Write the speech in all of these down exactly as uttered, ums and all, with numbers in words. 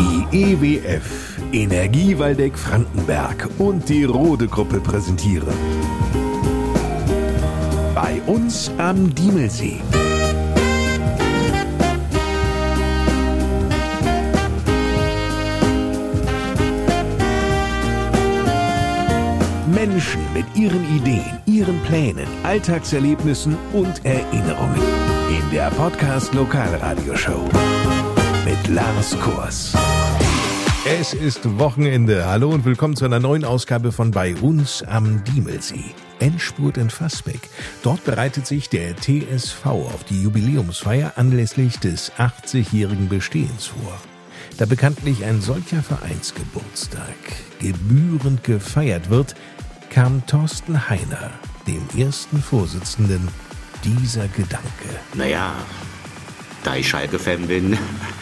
Die E W F, Energie Waldeck-Frankenberg und die Rode-Gruppe präsentieren. Bei uns am Diemelsee. Menschen mit ihren Ideen, ihren Plänen, Alltagserlebnissen und Erinnerungen. In der Podcast Lokalradioshow mit Lars Kors. Es ist Wochenende. Hallo und willkommen zu einer neuen Ausgabe von Bei uns am Diemelsee. Endspurt in Fasbeck. Dort bereitet sich der T S V auf die Jubiläumsfeier anlässlich des achtzigjährigen Bestehens vor. Da bekanntlich ein solcher Vereinsgeburtstag gebührend gefeiert wird, kam Thorsten Heiner, dem ersten Vorsitzenden, dieser Gedanke. Naja, da ich Schalke-Fan bin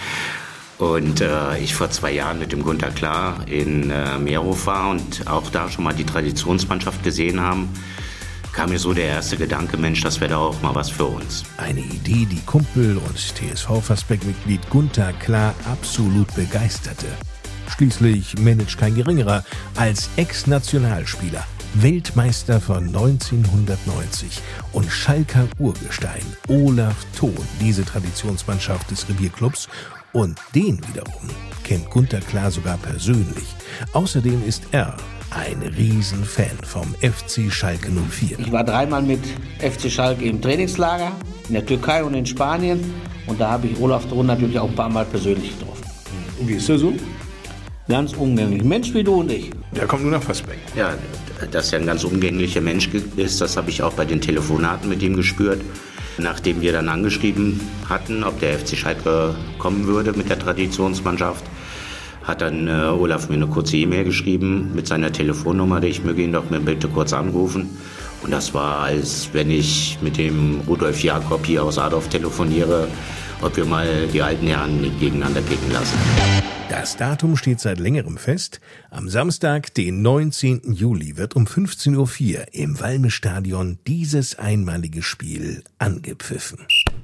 und äh, ich vor zwei Jahren mit dem Gunter Klar in äh, Meerhof war und auch da schon mal die Traditionsmannschaft gesehen haben, kam mir so der erste Gedanke, Mensch, das wäre doch auch mal was für uns. Eine Idee, die Kumpel und T S V-Fasbeck-Mitglied Gunter Klar absolut begeisterte. Schließlich managt kein Geringerer als Ex-Nationalspieler, Weltmeister von neunzehnhundertneunzig und Schalker Urgestein Olaf Thon diese Traditionsmannschaft des Revierclubs, und den wiederum kennt Gunter Klar sogar persönlich. Außerdem ist er ein Riesenfan vom F C Schalke null vier. Ich war dreimal mit F C Schalke im Trainingslager in der Türkei und in Spanien, und da habe ich Olaf Thon natürlich auch ein paar Mal persönlich getroffen. Und wie ist er so? Ganz umgänglich. Mensch wie du und ich. Der kommt nur nach Fasbeck. Ja, dass er ein ganz umgänglicher Mensch ist, das habe ich auch bei den Telefonaten mit ihm gespürt. Nachdem wir dann angeschrieben hatten, ob der F C Schalke kommen würde mit der Traditionsmannschaft, hat dann äh, Olaf mir eine kurze E-Mail geschrieben mit seiner Telefonnummer, ich möge ihn doch mir bitte kurz anrufen. Und das war, als wenn ich mit dem Rudolf Jakob hier aus Adorf telefoniere, ob wir mal die alten Herren gegeneinander kicken lassen. Das Datum steht seit längerem fest. Am Samstag, den neunzehnten Juli, wird um fünfzehn Uhr vier im Valme-Stadion dieses einmalige Spiel angepfiffen.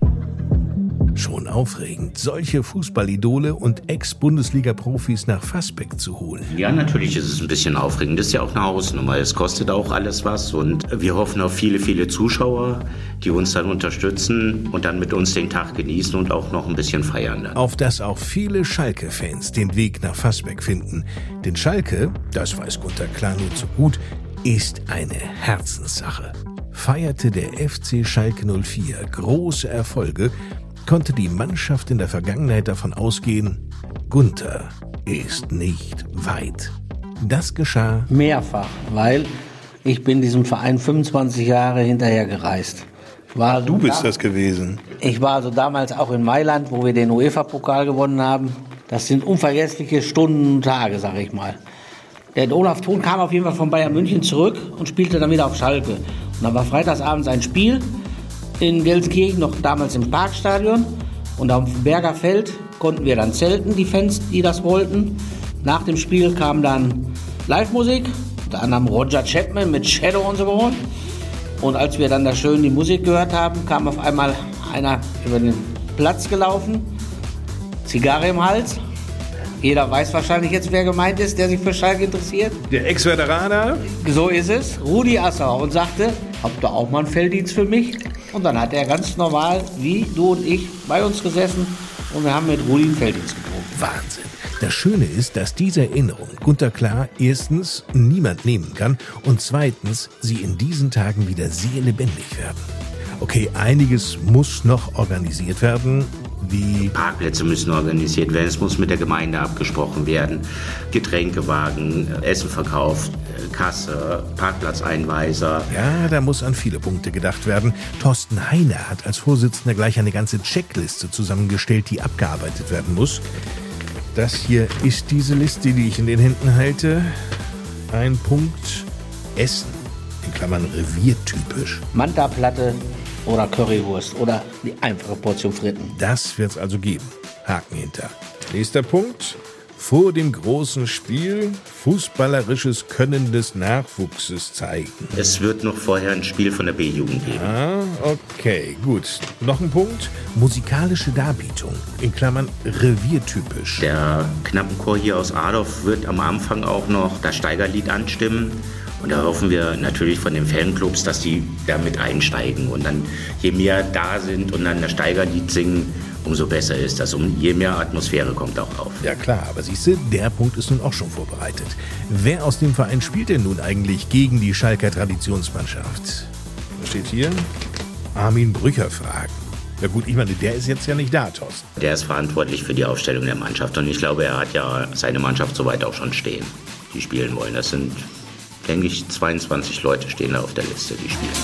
Schon aufregend, solche Fußballidole und Ex-Bundesliga-Profis nach Fasbeck zu holen. Ja, natürlich ist es ein bisschen aufregend. Das ist ja auch eine Hausnummer. Es kostet auch alles was. Und wir hoffen auf viele, viele Zuschauer, die uns dann unterstützen und dann mit uns den Tag genießen und auch noch ein bisschen feiern dann. Auf dass auch viele Schalke-Fans den Weg nach Fasbeck finden. Denn Schalke, das weiß Gunter Klar nur zu gut, ist eine Herzenssache. Feierte der F C Schalke null vier große Erfolge, konnte die Mannschaft in der Vergangenheit davon ausgehen, Gunter ist nicht weit. Das geschah Mehrfach, weil ich bin diesem Verein fünfundzwanzig Jahre hinterher gereist. Ich war also Du bist da, das gewesen. Ich war also damals auch in Mailand, wo wir den UEFA-Pokal gewonnen haben. Das sind unvergessliche Stunden und Tage, sag ich mal. Der Olaf Thon kam auf jeden Fall von Bayern München zurück und spielte dann wieder auf Schalke. Und dann war freitagsabends ein Spiel in Gelsenkirchen, noch damals im Parkstadion, und auf dem Berger Feld konnten wir dann zelten, die Fans, die das wollten. Nach dem Spiel kam dann Live-Musik, unter anderem Roger Chapman mit Shadow und so weiter. Und als wir dann da schön die Musik gehört haben, kam auf einmal einer über den Platz gelaufen, Zigarre im Hals. Jeder weiß wahrscheinlich jetzt, wer gemeint ist, der sich für Schalke interessiert. Der Ex-Veteraner? So ist es, Rudi Assauer, und sagte, habt ihr auch mal einen Felddienst für mich? Und dann hat er ganz normal, wie du und ich, bei uns gesessen, und wir haben mit Rudi einen Felddienst geprobt. Wahnsinn. Das Schöne ist, dass diese Erinnerung Gunter Klar erstens niemand nehmen kann und zweitens sie in diesen Tagen wieder sehr lebendig werden. Okay, einiges muss noch organisiert werden. Wie Parkplätze müssen organisiert werden, es muss mit der Gemeinde abgesprochen werden, Getränkewagen, Essen verkauft, Kasse, Parkplatzeinweiser. Ja, da muss an viele Punkte gedacht werden. Thorsten Heiner hat als Vorsitzender gleich eine ganze Checkliste zusammengestellt, die abgearbeitet werden muss. Das hier ist diese Liste, die ich in den Händen halte. Ein Punkt Essen, in Klammern reviertypisch. Manta-Platte oder Currywurst oder die einfache Portion Fritten. Das wird's also geben. Haken hinter. Nächster Punkt. vor dem großen Spiel fußballerisches Können des Nachwuchses zeigen. Es wird noch vorher ein Spiel von der B-Jugend geben. Ah, okay, gut. Noch ein Punkt. Musikalische Darbietung, in Klammern reviertypisch. Der Knappenchor hier aus Adorf wird am Anfang auch noch das Steigerlied anstimmen. Und da hoffen wir natürlich von den Fanclubs, dass die damit einsteigen. Und dann, je mehr da sind und dann das Steigerlied singen, umso besser ist das. Um je mehr Atmosphäre kommt auch auf. Ja klar, aber siehst du, der Punkt ist nun auch schon vorbereitet. Wer aus dem Verein spielt denn nun eigentlich gegen die Schalker Traditionsmannschaft? Was steht hier? Armin Brücher fragen. Ja gut, ich meine, der ist jetzt ja nicht da, Thorsten. Der ist verantwortlich für die Aufstellung der Mannschaft. Und ich glaube, er hat ja seine Mannschaft soweit auch schon stehen, die spielen wollen. Das sind, denke ich, zweiundzwanzig Leute stehen da auf der Liste, die spielen.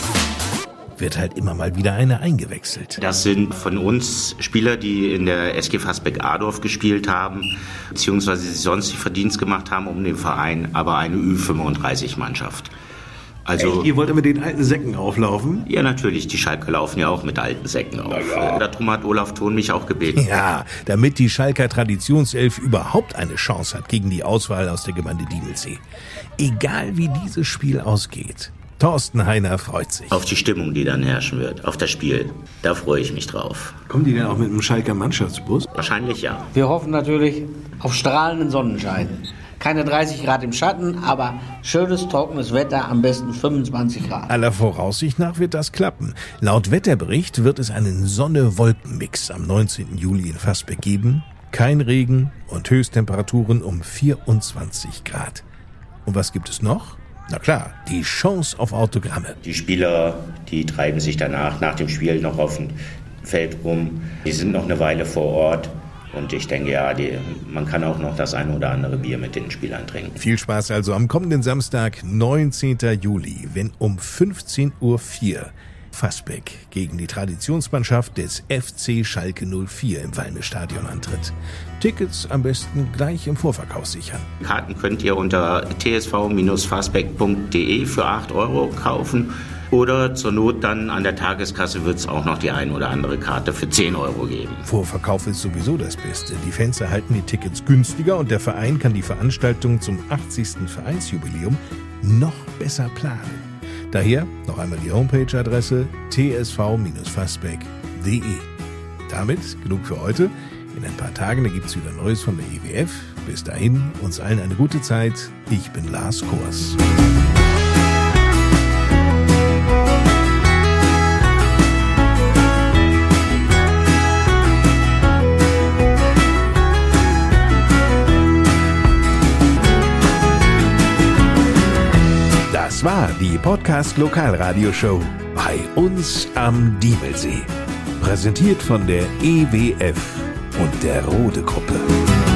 Wird halt immer mal wieder eine eingewechselt. Das sind von uns Spieler, die in der S G Fasbeck-Adorf gespielt haben, beziehungsweise sie sonst Verdienst gemacht haben um den Verein, aber eine Ü fünfunddreißig-Mannschaft. Also, Echt? Ihr wollt mit den alten Säcken auflaufen? Ja, natürlich. Die Schalker laufen ja auch mit alten Säcken auf. Ja. Darum hat Olaf Thon mich auch gebeten. Ja, damit die Schalker Traditionself überhaupt eine Chance hat gegen die Auswahl aus der Gemeinde Diemelsee. Egal wie dieses Spiel ausgeht, Thorsten Heiner freut sich. Auf die Stimmung, die dann herrschen wird, auf das Spiel. Da freue ich mich drauf. Kommen die denn auch mit einem Schalker Mannschaftsbus? Wahrscheinlich ja. Wir hoffen natürlich auf strahlenden Sonnenschein. Keine dreißig Grad im Schatten, aber schönes, trockenes Wetter, am besten fünfundzwanzig Grad. Aller Voraussicht nach wird das klappen. Laut Wetterbericht wird es einen Sonne-Wolken-Mix am neunzehnten Juli in Fasbeck geben. Kein Regen und Höchsttemperaturen um vierundzwanzig Grad. Und was gibt es noch? Na klar, die Chance auf Autogramme. Die Spieler, die treiben sich danach, nach dem Spiel noch auf dem Feld rum. Die sind noch eine Weile vor Ort. Und ich denke, ja, die, man kann auch noch das eine oder andere Bier mit den Spielern trinken. Viel Spaß also am kommenden Samstag, neunzehnten Juli, wenn um fünfzehn Uhr vier Fasbeck gegen die Traditionsmannschaft des F C Schalke null vier im Wallner-Stadion antritt. Tickets am besten gleich im Vorverkauf sichern. Karten könnt ihr unter t s v Bindestrich fasbeck punkt d e für acht Euro kaufen. Oder zur Not dann an der Tageskasse wird es auch noch die ein oder andere Karte für zehn Euro geben. Vorverkauf ist sowieso das Beste. Die Fans erhalten die Tickets günstiger und der Verein kann die Veranstaltung zum achtzigsten Vereinsjubiläum noch besser planen. Daher noch einmal die Homepage-Adresse t s v Bindestrich fasbeck punkt d e. Damit genug für heute. In ein paar Tagen gibt es wieder Neues von der E W F. Bis dahin, uns allen eine gute Zeit. Ich bin Lars Kors. Das war die Podcast Lokalradioshow bei uns am Diemelsee. Präsentiert von der E W F und der Rode Gruppe.